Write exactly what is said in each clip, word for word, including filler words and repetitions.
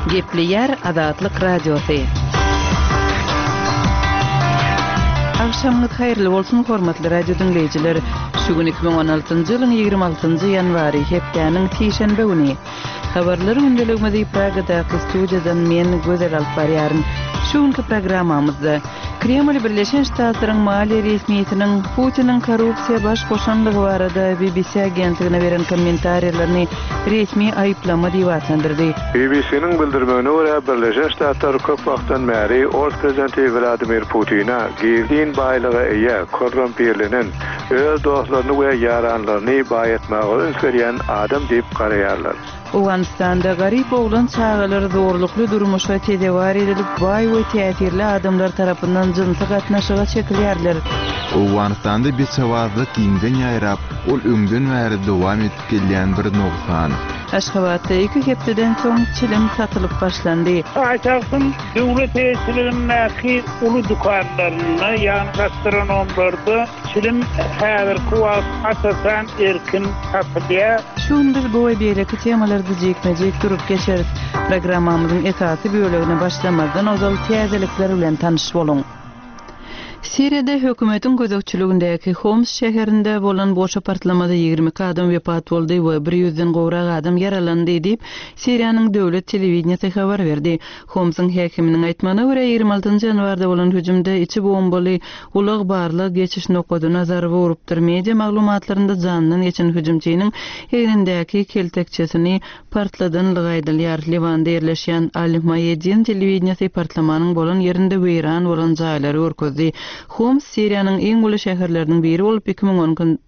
Gepli yer Azatlyk Radiosu. Akşamınız hayırlı bolsun hormatly radio dinleyijiler. Şugun iki bin on altıncı ýylyň ýygrimi altynjy ýanwary hepdeniň tişenbe güni. Habarlary gündeligimizi Pragadaky studiýadan men Gözel Alparýaryn. Şuňky programmamyzda Kreml Birleşen Ştatlaryň maliýe resmiýetiniň Putiniň korrupsiýa baş goşanlygy barada B B C agentligine beren kommentariýalaryny resmi aýyplama diýip atandyrdy. B B C'niň bildirmegine görä Birleşen Ştatlar köp wagtdan bäri ol prezidenti Vladimir Putina geldiň baýlyga eýe korrumpirlenen öz dostlaryny we ýaranlaryny baýatmagy öňsürýän adam diýip garaýarlar. Owganistanda garip oglan çağalar zorlukly durmuşa tedewar edilip baý we täsirli adamlar tarapyndan jynsa gatnaşyga çekilýärler. Owganistanda bir sawazlyk giňden ýaýrap, ol öňden bäri dowam edip gelýän bir noksan. Aşgabatda iki hepdeden soň çilim satylyp başlandy. Aýtarsyn döwlet eýetilerindäki uly dukanlaryny, ýani gastronomlarda çilim häzirki wagt asasan erkin satylýar. Şundur bu we beýleki temalarda jekmejek durup geçer. Programmamyzyň esasy bölegine başlamazdan ozal täzelikler bilen tanyş boluň. Siriýada hökümetiň gözekçiligindäki Homs şäherinde bolan boş apartlamada ýygrimi iki adam wepat boldy we bir ýüzden gowrak adam yaralandy diýip Siriýanyň döwlet telewizionyasy habar berdi. Homsyň häkiminiň aýtmagyna görä ýygrimi altynjy ýanwarda bolan hüjümde içi bombaly ulag barly geçiş nokodyna zarby urupdyr. Media maglumatlarynda janyny geçen hüjümçiniň ýerindäki keltekçesini partladanlygy aýdylýar. Livanda ýerleşýän Al-Mayedin telewizionyasy partlamanyň bolan ýerinde weýran bolan jaýlary görkezdi. Homs Siriýanyň iň uly şäherleriniň biri bolup iki bin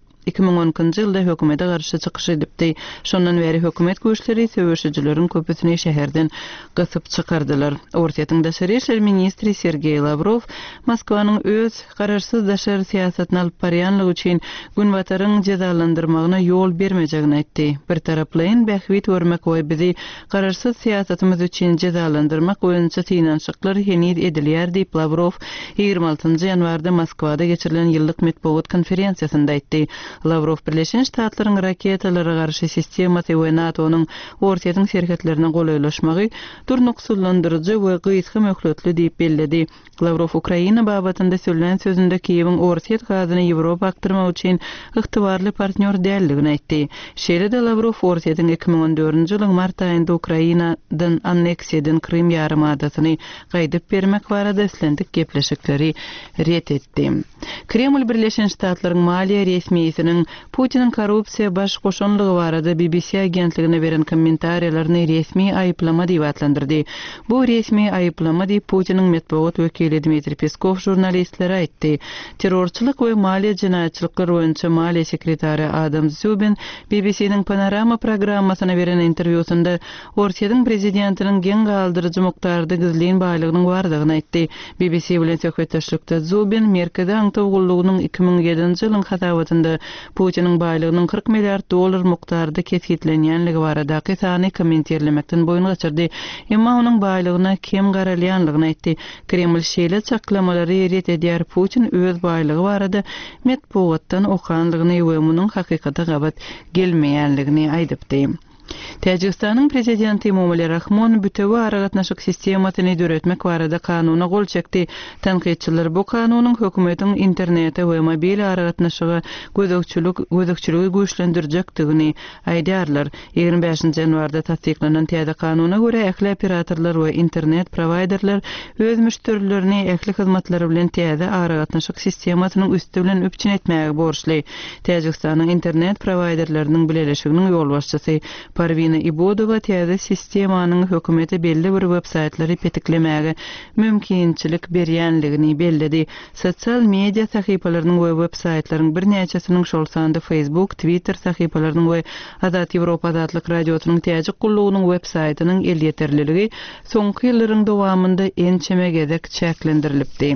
on-njy ýylda hökümete garşy çykyş edipdi. Şondan beri hökümet güýçleri söwüşçileriň köpüsini şäherden gysyp çykardylar. Ortaýatyň daşary işler ministri Sergey Lavrov Moskwanyň öz gararsyz daşary siýasatyny alyp barýanlygy üçin günbataryň jezalandyrmagyna ýol bermejegini aýtdy. Bir taraplaýyn bähwit görmek we bizi gararsyz siýasatymyz üçin jezalandyrmak boýunça tynançyklar henid edilýär diýip Lavrov ýygrimi altynjy ýanwarda Moskwada geçirilen ýyllyk medeniýet konferensiýasynda aýtdy. Lavrov Birleşen Ştatlaryň raketalara garşy sistemasy we NATO'nyň ortaýatyň serhetlerine golaylaşmagy durnuksullandyrjy we gysga möhletli diýip belledi. Lavrov Ukraina babatynda söýlen sözünde Kiýewiň ortaýat gazyny Ýewropa aktyrmak üçin ygtybarly partner däldigini aýtdy. Şeýle-de Lavrov ortaýatyň iki bin on dördünji ýylyň mart aýynda Ukrainadan anneksiýadan Krym ýarymadasyny gaýdyp bermek barada islendik gepleşikleri ret etdi. Kreml Birleşen Ştatlaryň maliýe resmiýetiniň Putiniň korrupsiýa baş goşanlygy barada B B C agentligine beren kommentariýalaryny resmi aýyplama diýip atlandyrdy. Bu resmi aýyplama diýip Putiniň medeniýet wekili Dmitri Peskov jurnalistlere aýtdy. Terrorçylyk we maliýe jinaýatçylyklar boýunça maliýe sekretary Adam Zubin B B C'niň Panorama programmasyna beren interwýusunda Ortaýatyň prezidentiniň geň galdyrjy mukdarda gizlin baýlygynyň bardygyny aýtdy. B B C bilen söhbetdeşlikde Zubin Merkezi Aňtawgulygynyň iki bin ýedinji ýylyň hatabatynda Putiniň baýlygynyň kırk milliard dollar mukdarda kesgitlenýänligi baradaky sany kommenterlemekden boyun geçirdi. Emma onuň baýlygyna kim garalýanlygyny aýtdy. Kreml şeýle çaklamalary ret edýär. Putin öz baýlygy barada medeniýetden okanlygyny we munyň hakykata gabat gelmeýänligini aýdypdy. Täjikistanyň prezidenti Emomali Rahmon bütewe aragatnaşyk sistemasyny döretmek barada kanuny gol çekdi. Tanqidçiler bu kanunyň hökümetiň internete we mobil aragatnaşyga gözekçilik gözekçiligi güýçlendirjekdigini aýdýarlar. ýygrimi beşinji ýanwarda tasdiklanan täze kanuna görä ähli operatorlar we internet providerler öz müşterilerini ähli hyzmatlary bilen täze aragatnaşyk sistemasynyň üstü bilen öpçün etmäge borçly. Täjikistanyň internet providerleriniň bileşiginiň ýol başçysy Parvina Ibodova täze sistemanyň hökümete belli bir websaytlary petiklemäge mümkinçilik berýänligini belledi. Sosial media sahypalarynyň we websaytlaryň bir näçesiniň şol sanda Facebook, Twitter sahypalarynyň we Azat Ýewropa adly radiosynyň täze gullugynyň websaytynyň el ýeterliligi soňky ýyllaryň dowamında en çemegedek çäklendirilipdi.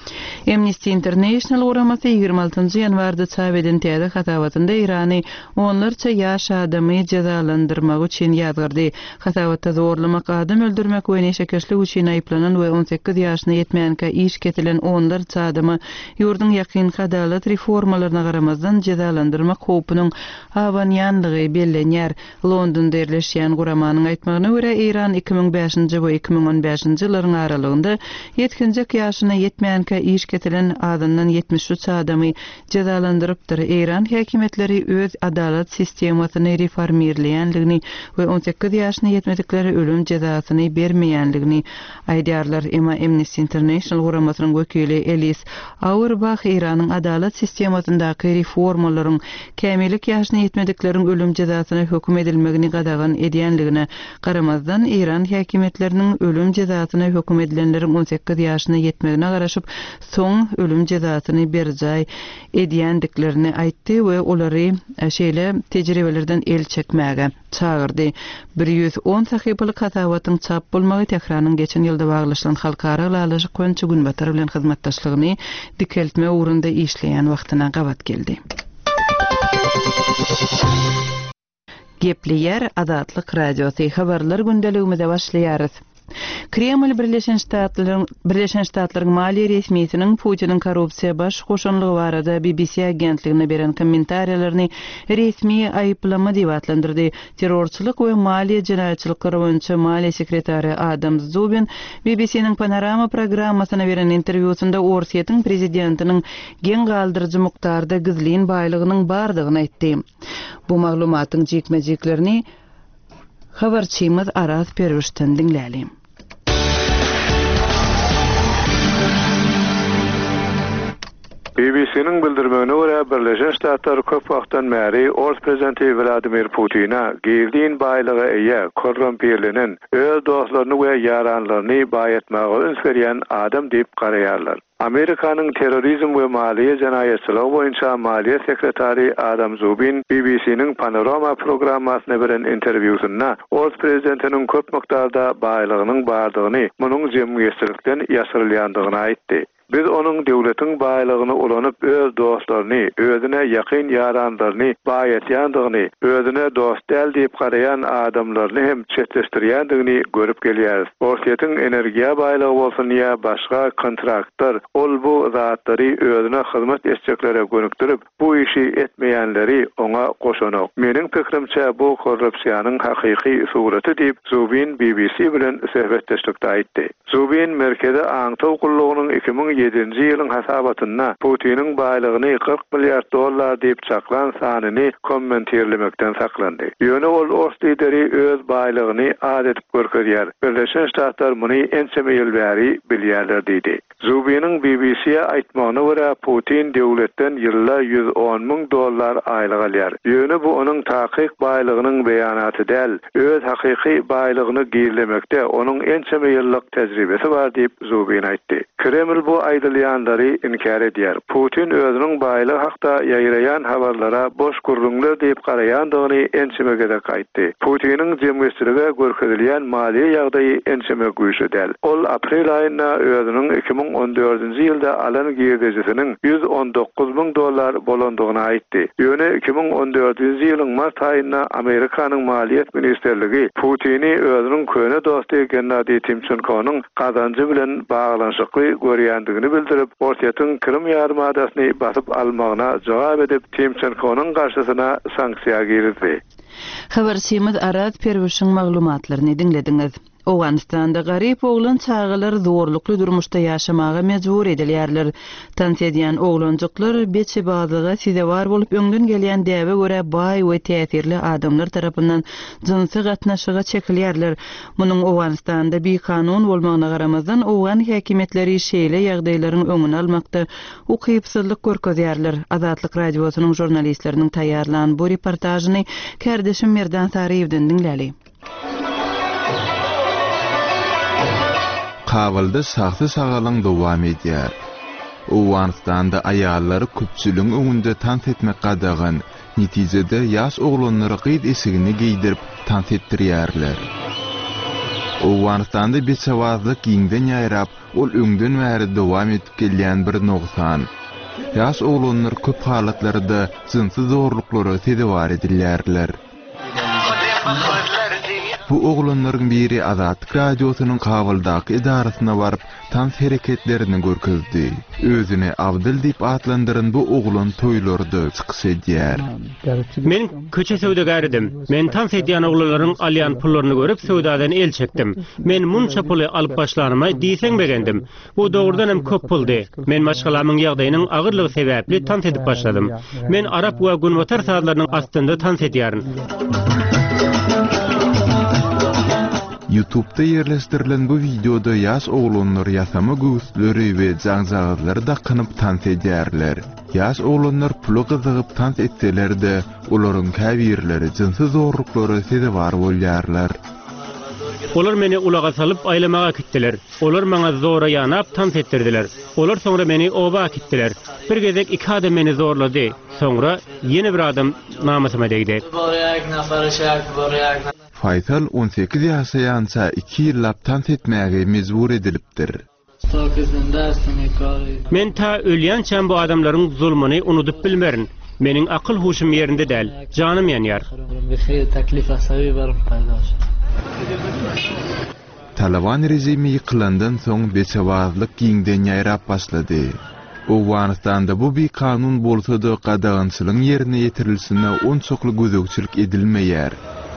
Amnesty International guramasy ýygrima altynjy ýanwarda çap eden täze hatabatynda Irany onlarça ýaş adamy jazalandyrmak üçin ýazgyrdy. Hatabatda zorlamak, adam öldürmek we neşekeşlik üçin aýplanan we on sekiz ýaşyna ýetmeýänke iş ketilen onlarça adamy ýurdun ýakynky adalet reformalaryna garamazdan jazalandyrmak howpunyň awanýanlygy bellenýär. Londonda yerleşýän guramanyň aýtmagyna görä Iran iki ming beşinji we iki ming on beşinji ýyllaryň aralygynda yetkinjek ýaşyna ýetmeýänke iş ketilen adamdan yetmiş üç adamy jazalandyrypdyr. Iran häkimetleri öz adalet sistemasyny reformirleýänligini we on sekiz ýaşyna ýetmedikleri ölüm jazasyny bermeýänligini aýdýarlar. Emma Amnesty International guramasynyň wekili Elis Auerbach Iranyň adalet sistemasyndaky reformalaryň kämilik ýaşyna ýetmedikleriň ölüm jazasyna hökm edilmegini gadagan edýänligine garamazdan Iran häkimetleriniň ölüm jazasyna hökm edilenleriň on sekiz ýaşyna ýetmegine garaşyp soň ölüm jazasyny berjäy edýändiklerini aýtdy we olary şeýle tejribelerden el çekmäge çağırdy. bir yüz on sahypalyk hatawatyň çap bolmagy tekrarnyň geçen ýylda baglaşylan halkara lalaşyk Könçe Günbatar bilen hyzmatdaşlygyny dikeltme ugrunda işleýän wagtyna gabat geldi. Gepli yer Adatlyk radiosy habarlar gündeligimizde başlaýarys. Kreml Birleşen Ştatlaryň Birleşen Ştatlaryň maliýe resmiýetiniň Putiniň korrupsiýa baş goşanlygy barada B B C agentligine beren kommentariýalaryny resmi aýyplama diýip atlandyrdy. Terrorçylyk we maliýe jinaýatçylyklary boýunça maliýe sekretary Adam Zubin B B C'niň Panorama programmasyna beren interwýusunda Orsiýetiň prezidentiniň gen galdyrjy mukdarda gizlin baýlygynyň bardygyny aýtdy. Bu maglumatyň jekmejeklerini habarçymyz Aras Perwişden dinläli. B B C'niň bildirmegine görä Birleşen Ştatlar köp wagtdan bäri Orus prezidenti Vladimir Putina girdin baýlyga eýe korrumpirlenen öz dostlaryny we ýaranlaryny baýatmagy öňsürýän adam diýip garaýarlar. Amerikanyň terrorizm we maliýe jinaýatçylygy boýunça maliýe sekretary Adam Zubin B B C'niň Panorama programmasyna beren interwýusunda Orus prezidentiniň köp mikdarda baýlygynyň bardygyny, munyň jemgyýetçilikden ýaşyrylýandygyny aýtdy. Biz onun döwletiň baýlygyny ulanyp öz dostlaryny, özüne ýakyn ýaranlaryny baýatýandygyny, özüne dost däl diýip garaýan adamlaryny hem çetleşdirýändigini görüp gelýäris. Orsiýetiň energiýa baýlygy bolsun ýa başga kontraktlar, ol bu zatlary özüne hyzmat etjekleri gönükdirip, bu işi etmeýänleri oňa goşanok. Meniň pikirimçe bu korrupsiýanyň hakyky suraty diýip Zubin B B C bilen söhbetdeşlikde aýtdy. Zubin merkezi aňtaw gullugynyň iki ming ýedinji ýylyň hasabatyna Putiniň baýlygyny kırk milliard dollar diýip çaklan sanyny kommentirlemekden saklandy. Ýöne ol Orus lideri öz baýlygyny ad edip görkezýär. Birleşen Ştatlar muny ençeme ýyl bäri bilýärler diýdi. Zubin'in B B C'ye aýtmagyna görä Putin döwletden ýylla yüz on ming dollar aýlyk alýar. Ýöne bu onun takyk baýlygynyň beýanaty däl, öz hakyky baýlygyny giýirlemekde onun ençeme ýyllyk tejribesi bar diýip Zubin aýtdy. Kreml bu aýdylýanlary inkar edýär. Putin özüniň baýlygy hakda ýaýraýan habarlara boş gurrunlar diýip garaýandygyny ençeme gedek aýtdy. Putiniň jemgyýetçiligi görkezilýän maliýe ýagdaýy ençeme güýçli däl. Ol aprel aýynda özüniň iki ming on dördünji ýylda alan giýerjisiniň yüz on dokuz ming dollar bolandygyny aýtdy. Ýöne iki ming on dördünji ýylyň mart aýynda Amerikanyň Maliýet Ministrligi Putini özüniň köne dosty Gennadiy Timchenkowyň kazanjy bilen baglanşykly görýändigini bildirip, Orsiýetiň Krim ýarymadasyny basyp almagyna jogap edip Timchenkowyň garşysyna sanksiýa girdi. Habarçymyz Aras Perwişiň maglumatlaryny dinlediňiz. Owganistanda garyp oglan çağılar zorlukly durmuşda ýaşamaga mejbur edilýärler. Tansiýan oglanjyklar beçe bazyga sizewar bolup öňden gelýän däwe görä baý we täsirli adamlar tarapyndan jinsy gatnaşyga çekilýärler. Munyň Owganistanda bir kanun bolmagyna garamazdan owgan häkimetleri şeýle ýagdaýlaryň öňüni almakda ukypsızlyk görkezýärler. Azatlyk radiosynyň jurnalistleriniň taýýarlanan bu reportażyny Kardeşim Merdan Saryewden dinläli. Kabulda saxta sagalan dowam edýär. Owganistanda aýallary köpçüligiň öňünde tans etmek gadagan, netijede ýaş oglonlary gyd esigini giydirip tans etdirýärler. Owganistanda beçawazlyk giňden ýaýrap, ol öňden bäri dowam edip gelýän bir noksan. Ýaş oglanlar köp halatlarda jynsyz zorluklara tedewar edilýärler. Bu oglanlaryň biri Azatlyk radiosynyň Kabuldaky idarasyna baryp tans hereketlerini görkezdi. Özüne Abdul diýip atlandyran bu oglan toýlarda çykyş edýär. Men köçe söwdegäridim. Men tans edýän oglanlaryň alýan pullaryny görüp söwdadan el çekdim. Men munça puly alyp başlanmay diýseň begendim. Bu dogrudan hem köp puldy. Men maşgalamyň ýagdaýynyň agyrlygy sebäpli tans edip başladym. Men Arap we Gunwatar saatlarynyň astynda tans edýärin. YouTube'da yerleştirilen bu videoda ýaş oglanlar ýasama göwüsleri we jaňjagylary da kynyp tans edýärler. Ýaş oglanlar puly gyzygyp tans etseler-de, olaryň käbirleri jynsyz zorluklara tedewar bolýarlar. Olar meni ulaga salyp aýlamaga gitdiler. Olar maňa zora ýanap tans etdirdiler. Olar soňra meni oba gitdiler. Bir gezek iki adam meni zorlady. Soňra ýene bir adam namasyma degdi. Faysal on sekiz ýaşaýança iki ýyllap tans etmäge mejbur edilipdir. Men ta ölýänçä bu adamlaryň zulmyny unudyp bilmerin. Meniň akyl huşum ýerinde däl, janym ýanýar. Taliban rejimi ýykylandan soň beçawazlyk giňden ýaýrap başlady. Owganistanda bu bir kanun bolsa-da gadagynçylygyň ýerine ýetirilsine onçokly gözegçilik edilmeýär.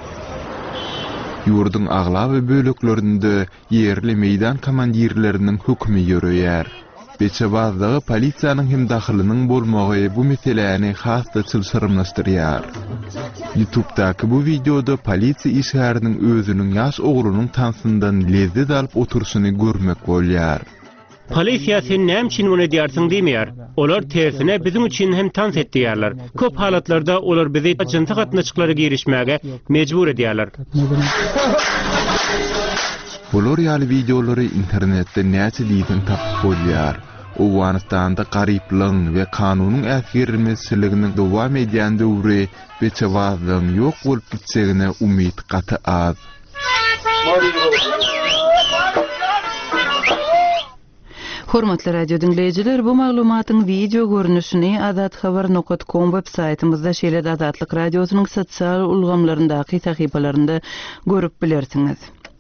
Ýurdun agla we böleklerinde ýerli meýdan komandirleriniň hukmy ýöreýär. Beçawazlygy polisiýanyň hem dahylynyň bolmagy bu meseleni hasda çylşyrmlaşdyrýar. YouTube'daky bu videoda polisiýa işgäriniň özüniň ýaş oglunyň tansyndan lezzet alyp oturşyny görmek bolýar. Polisiýa sen näme üçin bunu diýersiň diýmeýär. Olar tersine bizim üçin hem tans etdiýärler. Köp halatlarda olar bizi jynsyk gatnaşyklary girişmäge mejbur edýärler. Bular ýaly videolary internetde näçe diýsen tapyp bolýar. Owganistanda garyplyň we kanunyň äsgirilmesiliginiň dowam edýän döwri beçawazlygyň ýok bolup gitsegine umyt gaty az. Hormatly radio dinleyijiler, bu maglumatyň video görnüşini azat habar nokta com web saytymyzda şeýle Azatlyk radiosynyň sosial ulgamlaryndaky sahypalarynda görüp bilersiňiz.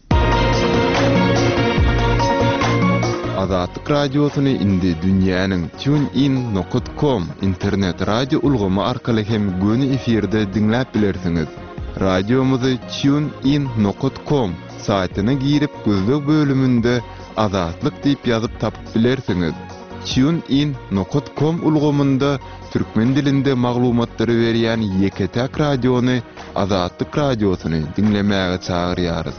Azatlyk radiosyny indi dünýäniň tunein nokta com internet radio ulgamy arkaly hem göni efirde dinläp bilersiňiz. Radiomuzy tunein nokta com saytyna girip gözlük bölümünde Azatlyk diýip ýazyp tapyp bilersiňiz. tunein nokta com ulgamynda türkmen dilinde maglumatlary berýän Ýeketäk radiony Azatlyk radiosyny dinlemäge çagyrýarys.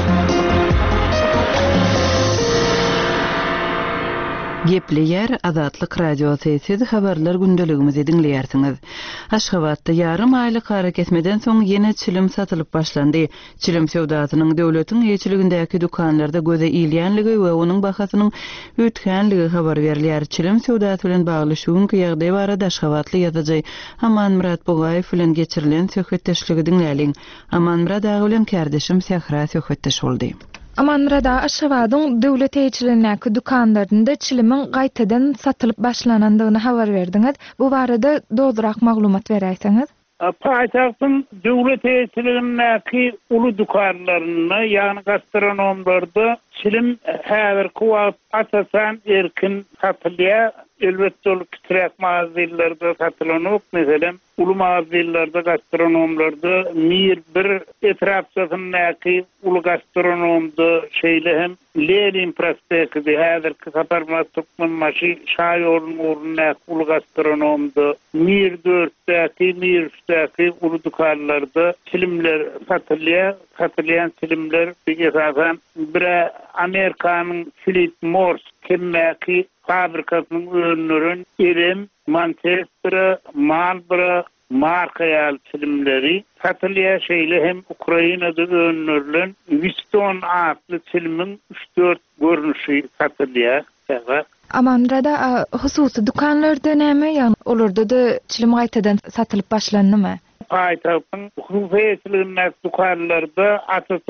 Gepli yer Azatlyk radiosy siz habarlar gündeligimizi dinleýärsiňiz. Aşgabatda ýarym aýlyk hara kesmeden soň ýene çilim satylyp başlandy. Çilim sewdasynyň döwletiň ýeçiligindäki dukanlarda göze ilýänligi we onuň bahasynyň ötkänligi habar berilýär. Çilim sewdasy bilen bagly şuňky ýagdaý barada Aşgabatly ýazajy Aman Murat Bugaýew bilen geçirilen söhbetdeşligi dinläliň. Aman Murat ağa bilen kardeşim Sehra söhbetdeş boldy. Aman Murada Aşgabatyň döwlet ýeçiligindäki dukanlarynda çilimin gaýtadan satylyp başlanandygyny habar berdiňiz. Bu barada doldurak maglumat berýärsiňiz. Paýtagtyň döwlet ýeçiligindäki uly dukanlaryna, ýani gastronomlarda çilim häzirki wagt asasan erkin satylýar. Elbetde ol kitrek mağazalarda satılanyp, meselem ulu mağazalarda, gastronomlarda mir bir etrafçasındaki ulu gastronomda şeýle hem Lenin prospekti häzirki supermarketden maşy şaýolun ornuna ulu gastronomda mir dörtdäki, mir üçdäki ulu dukanlarda çilimler satylýar. Satylýan çilimler esasen bir Amerikanyň Philip Morris kimmäki fabrikasynyň ürünlerin Erim, Manchester, Marlboro markaýal çilimleri satylýar. Şeýle hem Ukrainada ürünleriň Winston adly çilimiň üç dört görnüşi satylýar. Aman Rada hususy dukanlarda näme ýa olarda da çilim gaýtadan satylyp başlandymy? Paýtagtyň hususy ýeçiligindäki dukanlarda asasan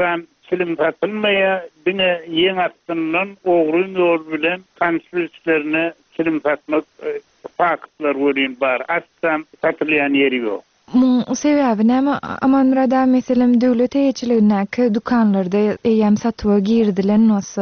çilim satılmaya, dine ýeň atından ogry ýol bilen kançylyşlaryny çilim satmak faktlar görýän bar. Aslan satylýan ýeri ýok. Muň sebäbi näme? Amanrada meselem döwlet eýçiligindäki dukanlarda eýem satyba girdilen bolsa,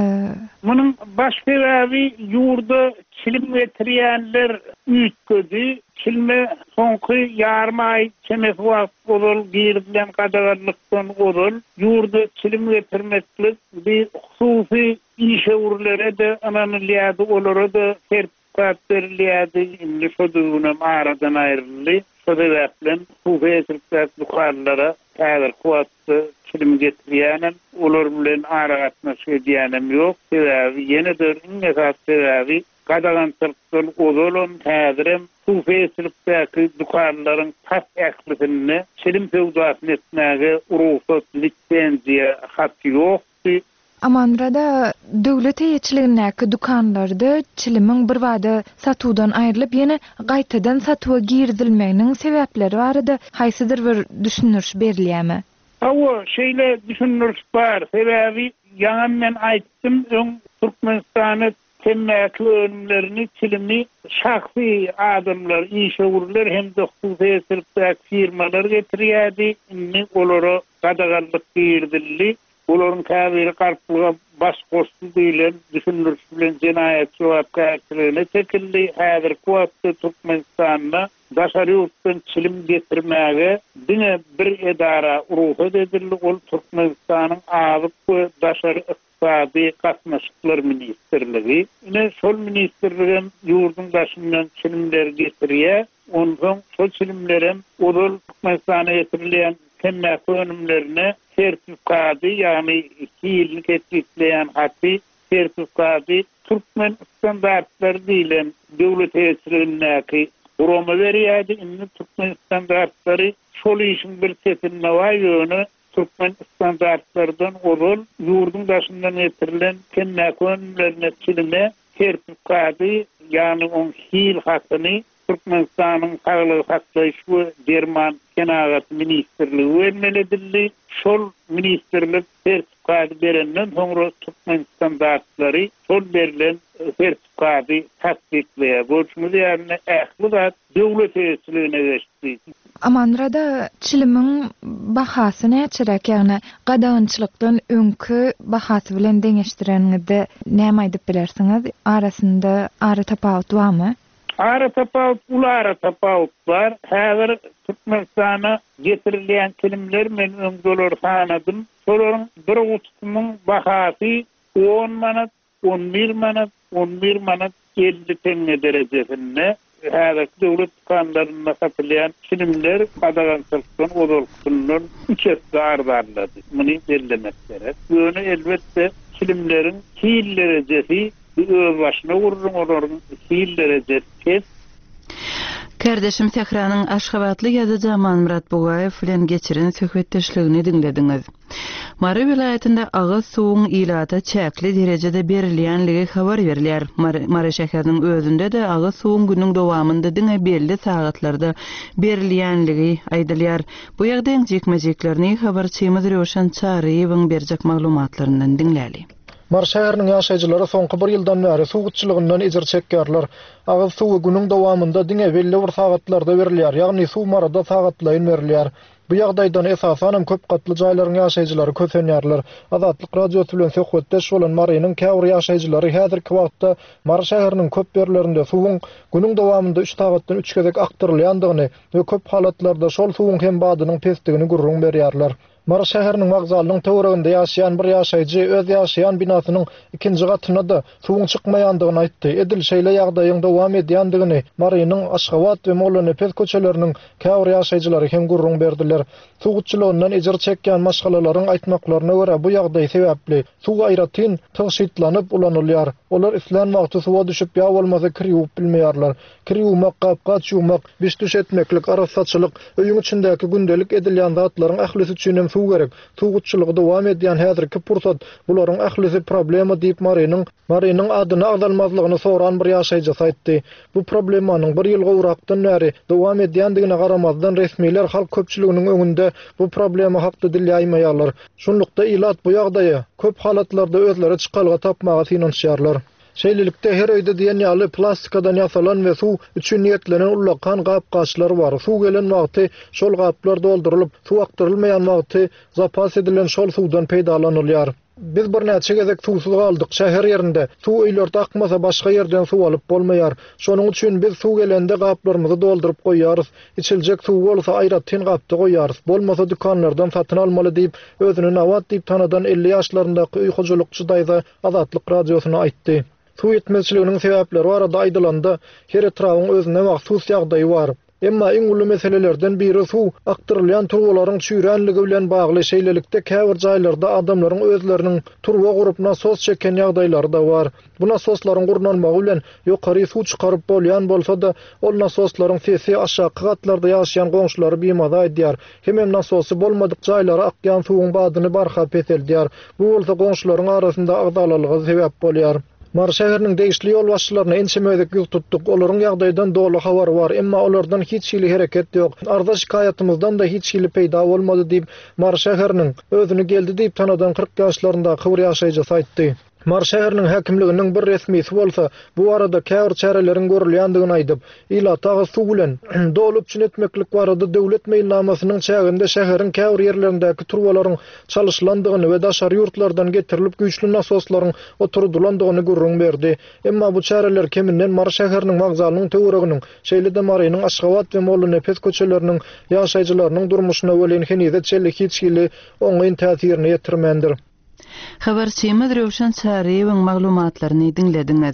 munyň baş sebäbi ýurda çilim getirýänler üýtgedi. Çilme soňky ýarym ay çemek wagt bolal girdilen gadagarlykdan bolal ýurda çilim getirmeklik bir hususy işe urlere de ananylýady, olara da sertifikat berilýädi. Indi şodugyna aradan aýryldy. Sebäplen bu sertifikat dukanlara täzir kuwatly çilim getirýänem, olar bilen aragatnaşy edýänem ýok. Sebäbi ýenedir iň esas sebäbi gadagançylykdan ozalan täzirem bu sertifikatly dukanlaryň tas ählisini çilim sowdasyny etmäge ruhsat lisensiýa haky ýokdy. Amanrada döwlet eýçiligindäki dukanlarda çilimiň bir wada satuwdan aýrylyp ýene gaýtadan satywa girdilmeginiň sebäpleri barada haýsydyr bir düşünürş berilýärmi? Hawa şeýle düşünürş bar. Sebäbi ýa men aýtdym, öň Türkmenistany temmäki önümlerini çilimi şahsy adamlar, işgörler hem-de hususy sertifikat firmalar getirýärdi. Indi olara gadagarlyk girdildi. Olaryň käbiri garplyga baş goşdy diýilen düşünürş bilen jenaýat jogapkärçiligine çekildi. Häzir kuwatly Türkmenistanda daşary ýurtdan çilim getirmäge dine bir edara ruhsat edildi. Ol Türkmenistanyň azyk we daşary ykdysady gatnaşyklar ministrligi. Ine şol ministrligem ýurdun daşyndan çilimler getirýär. Ondan şol çilimlerem odal Türkmenistana getirilýän temmäki önümlerine sertifikaty, ýani iki ýyllyk etlikleýän haty sertifikaty Türkmen standartları diýilen döwlet eýçiligindäki Roma berýärdi. Indi Türkmen standartları şol işin bir setinme var ýöne Türkmen standartlardan ozal ýurdun daşyndan getirilen temmäki önümlerine çilime sertifikaty, ýani on hil hakyny Türkmenistanyň Saglyk Hakdaýyş we Derman Kenagat ministrligi vermelidirli. Şol ministrlik sertifikaty berenden soňra Türkmen standartlary şol berilen sertifikaty tasdikleýär. Bolşumy ýerine ähli zat döwlet eýçiligine geçdi. Amanrada çilimiň bahasy näçerek, ýagny gadagançylykdan öňkü bahasy bilen deňeşdirenňizde näme aýdyp bilersiňiz? Arasynda ara tapawut barmy? Ara tapawut, ulara tapawut var. Häzir Türkmenistana getirilýän kilimler men öňdeler sanadym. Şolaryň bir gutusynyň bahasy on manat, on bir manat, on bir manat elli tenge derejesinde. Häzir döwlet kanunlaryna satylýan kilimler gadagançylykdan ozalykdan üç esle ardarlady. Muny bellemek gerek. Ýöne elbetde kilimleriň hil derejesi öz başına vururun olaryň hil derecesi. Kardeşim Sehranyň Aşgabatly ýazyjy Murat Bugaýew bilen geçiren söhbetdeşligini dinlediňiz. Mary vilayetinde agyz suwuň ilata çäkli derejede berilýänligi habar berilýär. Mary şäheriniň özünde de agyz suwuň günüň dowamında diňe belli sagatlarda berilýänligi aýdylýar. Bu ýagdaýyň jekmejeklerini habarçymyz Röşen Çaryýewiň berjek maglumatlaryndan dinläli. Mar şäheriniň ýaşaýjylary soňky bir ýyldan bäri suwgutçylygynyň ejir çekýärler. Agyz suwy günüň dowamında diňe belli bir sagatlarda berilýär, ýagny suw marada sagatlaryň berilýär. Bu ýagdaýdan esasan köp gatly jaýlaryň ýaşaýjylary kösenýärler. Azatlyk radiosu bilen söhbetdeş bolan Marynyň käwr ýaşaýjylary häzirki wagtda Mar şäheriniň köp ýerlerinde suwuň günüň dowamında üç sagatdan üç gezek aktyrylýandygyny we köp halatlarda şol suwuň hem badynyň pesdigini gurrun berýärler. Mar şäheriniň wagzalynyň töwereginde ýaşaýan bir ýaşaýjy öz ýaşaýan binasynyň ikinji gatyna da suwuň çykmaýandygyny aýtdy. Edil şeýle ýagdaýyň dowam edýändigini Marynyň Aşgabat we Mollany Pes köçeleriniň käwr ýaşaýjylary hem gurrun berdiler. Suwgutçylygyndan ejir çekýän maşgalalaryň aýtmaklaryna görä bu ýagdaý sebäpli suw aýratyn tygyşytlanyp ulanylýar. Olar islan wagty suwa düşüp ýa bolmasa kirýüp bilmeýärler. Kirýümek, gapgat ýumak, biş düş etmeklik, arasatçylyk, öýüň içindäki gündelik edilýän zatlaryň ählisi üçin suw gerek. Suwgutçylygy dowam edýän häzirki pursat bularyň ählisi problema diýip Marynyň Marynyň adyny agdalmazlygyny soran bir ýaşaýjy aýtdy. Bu problemanyň bir ýyl gowrakdan bäri dowam edýändigine garamazdan resmiler halk köpçüliginiň öňünde bu problema hakda dil ýaýmaýarlar. Şunlukda ilat bu ýagdaýa köp halatlarda özleri çykalga tapmaga finansiýarlar. Şeýlelikde her öýde diýen ýaly plastikadan ýasalan we suw üçin niýetlenen ulakan gap-gaçlar bar. Suw gelen wagty şol gaplar doldurylyp, suw aktyrylmaýan wagty zapas edilen şol suwdan peýdalanylýar. Biz bir näçe gezek suwsuz galdyk. Şäher ýerinde suw öýlerde akmasa başga ýerden suw alyp bolmaýar. Şonuň üçin biz suw gelende gaplarymyzy dolduryp goýýarys. İçiljek suw bolsa aýratyn gapda goýýarys. Bolmasa dükanlardan satyn almaly diýip özüni nawat diýip tanadan elli ýaşlaryndaky uýgujulukçy daýza Azatlyk radiosyna aýtdy. Suw yetmezçiliginiň sebäpleri barada aýdylanda her etrawyň özüne mahsus ýagdaýy bar. Emma iň uly meselelerden biri suw aktyrylýan turbalaryň çüýrenligi bilen bagly. Şeýlelikde käbir jaýlarda adamlaryň özleriniň turba gurup nasos çeken ýagdaýlary da bar. Bu nasoslaryň gurnanmagy bilen ýokary suw çykaryp bolýan bolsa da ol nasoslaryň sesi aşağı gatlarda ýaşaýan goňşulary biýmada edýär. Hemem nasosy bolmadyk jaýlara akýan suwuň badyny barhap etelýär. Bu bolsa goňşularyň arasynda agdalalygy sebäp bolýar. Mar şäheriniň degişli ýol başçylaryna ençemezek ýyl tutdyk. Olaryň ýagdaýdan dogry habar bar, emma olardan hiç hili hereket ýok. Arda şikaýatymyzdan da hiç hili peýda bolmady diýip Mar şäheriniň özüni geldi diýip tanadan kırk ýaşlarynda gyr ýaşaýjy aýtdy. Mar şäheriniň häkimliginiň bir resmisi bolsa, bu arada käbir çäreleriň görülýändigini aýdyp, ila tagy suw bilen dolup çynetmeklik barada döwlet meýillamasynyň çäginde şäheriň käbir ýerlerindäki turbalaryň çalyşlandygyny we daşary ýurtlardan getirilip güýçlü nasoslaryň oturdulandygyny görüň berdi. Emma bu çäreler keminden Mar şäheriniň magzalynyň töwereginiň, şeýle-de Marynyň Aşgabat we Molla Nepes köçeleriniň ýaşaýjylarynyň durmuşyna welin henüze çellik hiç hili oňaýyn täsirini ýetirmendir. Habarçymyz Röwşan Çareýewiň maglumatlaryny dinlediňiz.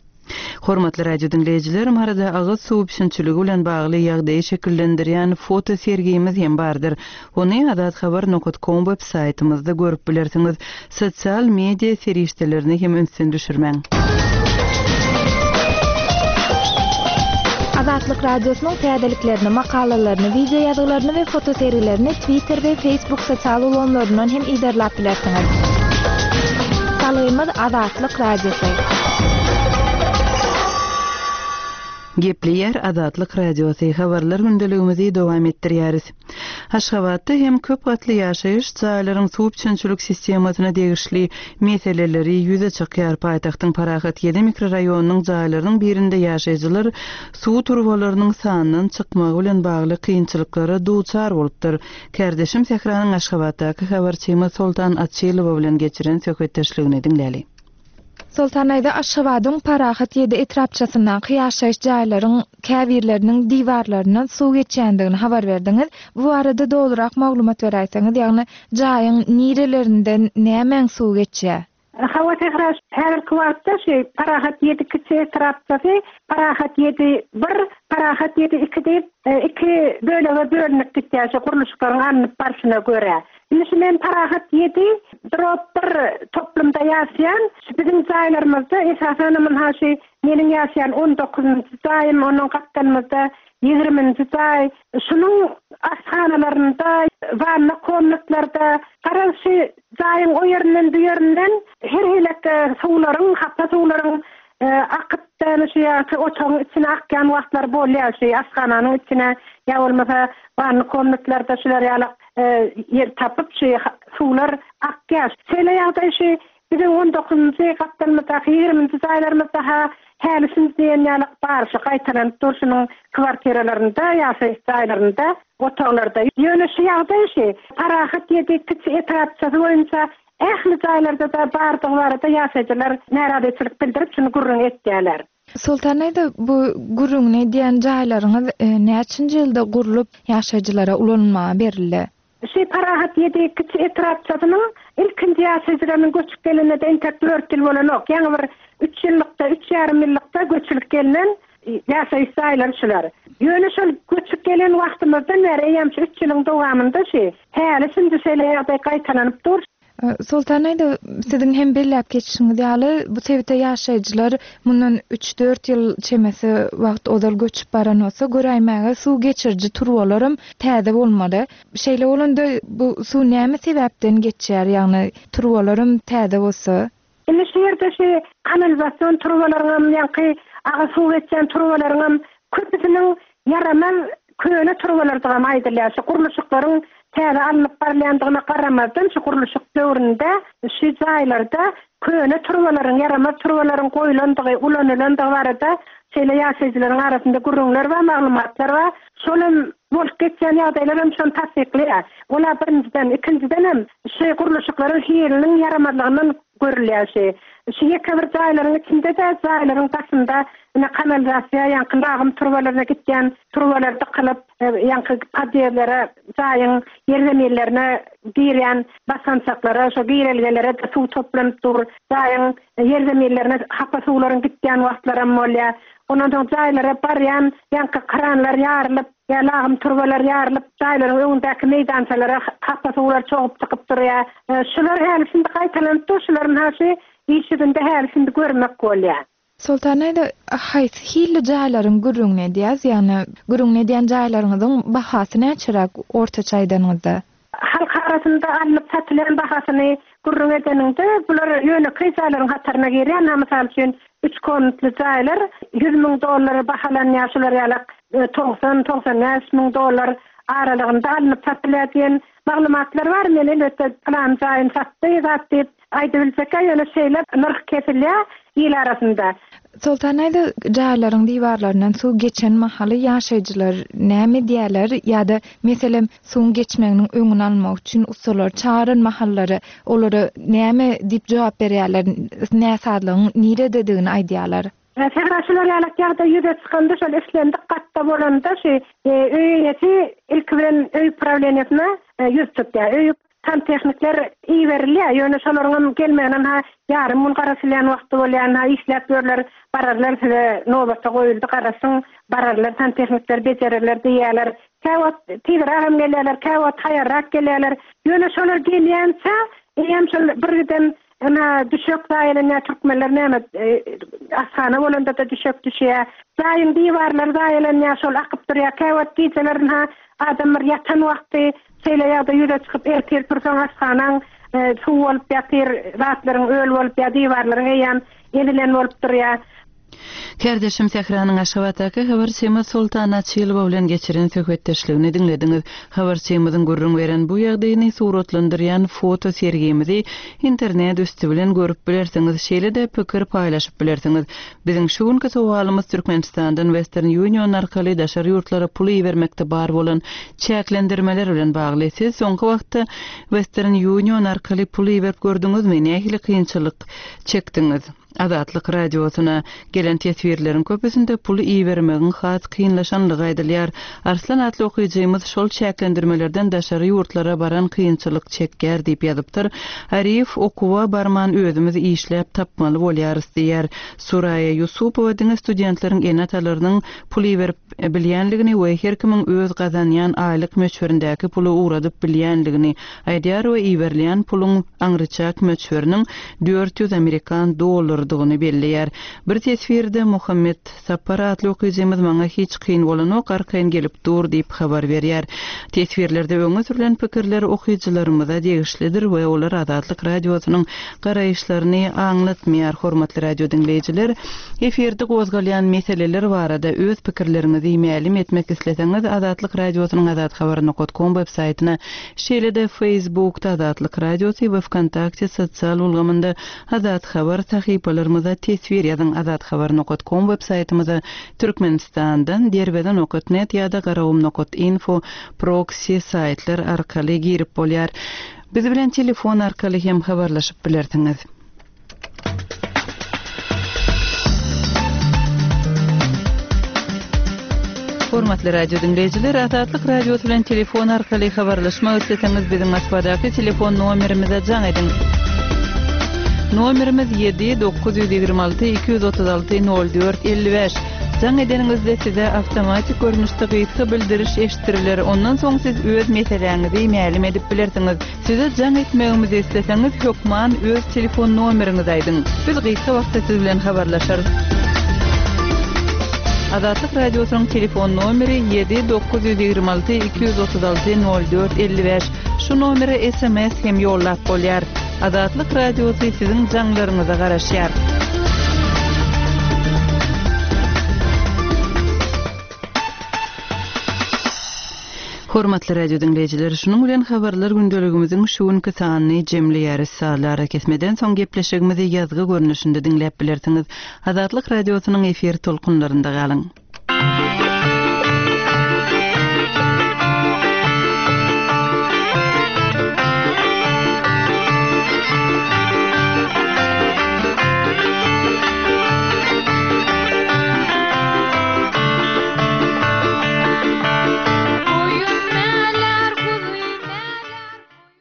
Hormatly radio dinleýijilerim, arada agyz suw düşünçiligi bilen bagly ýagdaýy şekillendirýän foto sergimiz hem bardyr. Ony adat habar nokta com web saýtymyzda görüp bilersiňiz. Sosial media serişdelerini hem önsen düşürmäň. Azatlyk radiosynyň täzeliklerini, makalalaryny, video ýazgylaryny we foto serilerini Twitter we Facebook sosial ulanlaryndan hem iderlap bilersiňiz. Salaýymyz Azatlyk radiosu. Gepleýär Azatlyk radiosu habarlar gündeligimizi dowam etdirýäris. Aşgabatda hem köp gatly ýaşaýyş jaýlaryň suw üçinçilik sistemasyna degişli meseleleri ýüze çykýar. Paýtagtyň Parahat ýedi mikroraýonynyň jaýlarynyň birinde ýaşaýjylar suw turbalarynyň sanynyň çykmagy bilen bagly kynçylyklara duçar bolupdyr. Kardeşim Sehranyň Aşgabatdaky habarçymyz Sultan Atçylow bilen geçiren söhbetdeşligini dinläli. Sultanaýda Aşgabatyň Parahat ýedi etrapçasyna ýaşaýyş jaýlaryň käbirleriniň diwarlaryna suw geçýändigini habar berdiňiz. Bu arada dolurak maglumat beräýsiňiz, ýagny jaýyň nirelerinden näme suw geçýär? Hawa tehras her kwartda şey Parahat ýedi kiçi etrapçasy, Parahat ýedi bir, Parahat ýedi iki diýip iki bölege bölünip gitýär, guruluşlaryň anyp barşyna görä. Mesela Parahat ýedi drop bir toplumda ýaşaýan, bizim jaýlarymyzda esasen men haşy meniň ýaşaýan on dokuzunçy jaýym, onuň gatdanmyzda ýygrimiňji jaý, şunuň aşhanalarynda, wanna komnatlarda garaşy jaýyň o ýerinden bu ýerinden her hilekde suwlaryň, hatda suwlaryň akypdan şeýle oçagyň içine akýan wagtlar bolýar, şeý aşhananyň içine ýa bolmasa wanna komnatlarda şular ýaly yer tapıp şey suwlar akýar. Şeýle ýagdaý şey bizim on dokuzunçy gatdanmyzda ýygrimiňji jaýlarymyzda ha hälisin diýen ýaly barşy gaýtaran durşunyň kwartiralarynda ýaşaýyş jaýlarynda otaglarda ýöneşi ýagdaý şey Parahat ýedi kiçi etrapçasy boýunça ähli jaýlarda da bardyglary da ýaşaýjylar näradeçilik bildirip şunu gurrun etdiler. Sultanaýda bu gurrun edýän jaýlaryňyz näçinji ýylda gurulup ýaşaýjylara ulanmaga berildi? Şey Parahat ýedi kiçi etrapçasynyň ilkinji ýaşaýjylarynyň göçüp gelenine entek dört ýyl bolanok, ýani bir üç ýyllykda, üç ýarym ýyllykda göçülip gelinen ýaşaýyş jaýlary şular. Ýöne şol göçüp gelen wagtymyzdan beri ýa-da üç ýylyň dowamında şey, häli şimdi şeýle ýagdaý gaýtalanyp dur. Sultan aýda sizin hem belläp geçişiňiz ýaly bu sebäpde ýaşaýjylar mundan üç dört ýyl çemesi wagt odal göçüp baran bolsa göräýmäge suw geçirji turwalarym täze bolmaly. Şeýle bolanda bu suw näme sebäpden geçýär, ýagny turwalarym täze bolsa? Indi şu ýerde şu kanalizasiýon turwalaryň ýa-ni aga suw geçen turwalaryň köpüsiniň yaramaz köne turwalardan aýdylýar. Şu guruluşyklaryň täze alınıp barlandygyna garamazdan şu guruluşyk döwründe şu jaýlarda köne turwalaryň yaramaz turwalaryň goýulandygy, ulanylandygy barada şeýle ýaşaýjylaryň arasynda gurrunlar we maglumatlar we şolum bolup geçen ýagdaýlar hem şonu tasdikleýär. Olar birinciden, ikinciden hem şu guruluşyklaryň hirliliň yaramazlygyndan görülýär. Şu ýeke bir jaýlaryň içinde de jaýlaryň başynda ine kanalizasiýa ýa-ni agym turwalaryna gitgen turwalarda kylyp ýa-ni padýerlere, jaýyň ýerlemelerine girýän basansaklara, şo girelgelere de suw toplanyp dur. Jaýyň ýerlemelerine hapa suwlaryň gitgen wagtlara bolýar. Ondan soň jaýlara barýan ýa-ni kranlar ýarylyp, ýa-ni turwalar ýarylyp, jaýlaryň öňündäki meýdançalara hapa suwlar çoğup çykyp durýar. Şular häli şimdi gaýtalanyp dur, şularyň häsi işiginde häli şimdi görmek bolýar. Sultan aýda haýsy hili jaýlaryň gurrungne diýäs, ýani gurrungne diýen jaýlaryňyzyň bahasy näçerak ortaça aýdanyňyzda? Halk arasynda alınıp satylan bahasyny gurrun edeninde bular ýöne kryzalyň hatarına girýän, mysal üçin üç konutly jaýlar yüz miň dollar bahalanýar, şular ýalyk doksan doksan beş miň dollar aralygynda alınıp satylýan maglumatlar bar. Men elbetde plan jaýyn satdy, zatdy aýdybilsek ýöne şeýler narh kesilýär ýyl arasynda. Sultan aýda jaýlaryň diwarlarynyň suw geçen mahaly ýaşaýjylar näme diýerler, ýa-da meselem suw geçmeginiň öňüni almak üçin usullar çağıryn mahallary olary näme diýip jogap berýärler, näsadlygyň nire dediğini aýdýarlar. Ferraşylar ýalyk ýagda ýüze çykanda şol islendik gatda bolanda şu öýeti ilk bilen öý problematyna ýüz tutýar. Öý tam teknikler iyi verilýär. Ýöne şolaryň gelmeginen ha ýarym mun garaşylýan wagty bolýan, ha işläp görler, bararlar size nobatda goýuldy, garaşyň bararlar, tam teknikler bejerirler diýerler. Käwat tiýram gelýärler, käwat haýarrak gelýärler. Ýöne şolar gelýänçe hem şol birden ana düşük daýylyna türkmenler näme asana bolanda da düşük düşýär. Daýym diýwarlar daýylyna şol akyp durýar. Käwat diýjelerin ha adamlar ýatan wagty şeýle ýagda ýüze çykyp ertir tursaň asanaň suw bolup ýatyr, ratlaryň öl bolup ýa diýwarlaryň eýan ýenilen bolup durýar. Kardeşim Sehranyň Aşgabatdaky habarçymy Sultan Açylyba bilen geçiren söhbetdeşligini dinlediňiz. Habarçymyzyň gurrun beren bu ýagdaýyny suratlandyrýan foto sergimizi internet üstü bilen görüp bilersiňiz. Şeýle de pikir paýlaşyp bilersiňiz. Biziň şu günki sowalymyz Türkmenistandan Western Union arkaly daşary ýurtlara pul bermekde bar bolan çäklendirmeler bilen bagly. Siz soňky wagtda Western Union arkaly pul berip gördüňizmi? Nähili kynçylyk çekdiňiz? Azatlyk radiosyna gelen teswirleriň köpüsinde puly iyi bermegiň has kynlaşanlygy aýdylýar. Arslan atly okuyjymyz şol çäklendirmelerden daşary ýurtlara baran kynçylyk çekýär diýip ýazypdyr. Arif okuwa barman özümiz işläp tapmaly bolýarys diýär. Suraya Yusupowa diňe studentleriň enatalarynyň puly berip bilýänligini we her kimiň öz gazanýan aýlyk möçberindäki puly uradyp bilýänligini aýdýar we iýerleýän puluň aňryçak möçberiniň dört yüz Amerikan dollar ýygy belliýär. Bir teswirde Muhammed Sapar atly okuyjymyz maňa hiç kyn bolanok arkaýyn gelip dur diýip habar berýär. Teswirlerde öňe sürülen pikirler okuyjylarymyza degişlidir we olar Azatlyk radiosynyň garaýşlaryny aňlatmaýar. Hormatly radio dinleýijiler, eferde gozgalýan meseleler barada öz pikirlerinizi iýmelim etmek isleseňiz Azatlyk radiosynyň azat habar nokta com web saýtyna, şeýle de Facebookda Azatlyk radiosy we Wkontakte sosial ulgamynda Azat habar sahypalarymyza teswir ýazyň azat habar nokta com web saýtymyza Türkmenistandan derbeden nokta net ýa-da garawum nokta info proxy saýtlar arkaly girip bolýar. Biz bilen telefon arkaly hem habarlaşyp bilersiňiz. Hormatly radio dinleyijiler, Azatlyk radiosu bilen telefon arkaly habarlaşmak isleseňiz biziň Moskvadaky telefon nomerimize jaň edin. Nomerimiz yedi dokuz yüz ýygrima alty iki yüz otuz alty nol dört elli beş. Jaň edeningizde size avtomatik görnüşde gysga bildiriş eşitiriler. Ondan soň siz öz meseleňizi ma'lum edip bilersiňiz. Size jaň etmegimizi isteseňiz hökman öz telefon nomeriňizi aýdyň. Biz gysga wagtda siz bilen habarlaşarys. Azatlyk radiosynyň telefon nomeri yedi dokuz yüz ýigri alty iki yüz otuz alty nol dört elli beş. Şu nomere S M S hem ýollap bolýar. Azatlyk radiosy siziň jaňlaryňyza garaşýar. Hormatly radio dinleyijiler, şunun bilen habarlar gündeligimiziň şuňky sanyny jemleýäris saatlara kesmeden soň gepleşigimizi ýazgy görnüşinde dinläp bilersiňiz. Azatlyk radiosynyň efir tolkunlarynda galyň.